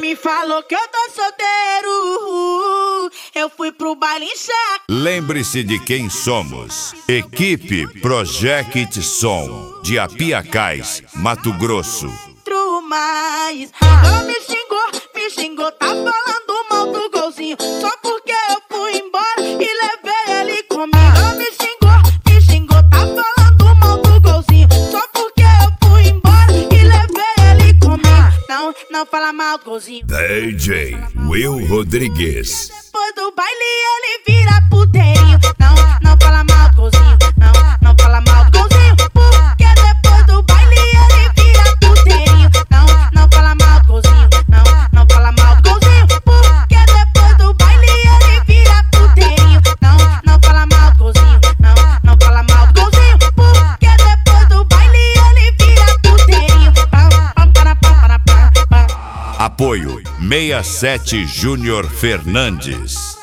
me falou que eu tô solteiro, eu fui pro baile enxergar. Lembre-se de quem somos. Equipe Project Som, de Apiacás, Mato Grosso. Mas me xingou, tá falando mal do golzinho, só porque eu fui embora e levei ele comigo. Me xingou, tá falando mal do golzinho, só porque eu fui embora e levei ele comigo. Não fala mal do golzinho. DJ Will Rodrigues. Depois do baile ele vira puteirinho. Não fala mal do golzinho, não fala mal do golzinho, porque depois do baile ele vira puteirinho. Não fala mal do golzinho, não fala mal do golzinho, porque depois do baile ele vira puteirinho. Não fala mal do golzinho, não fala mal do golzinho, porque depois do baile ele vira puteirinho. Apoio 67 Júnior Fernandes.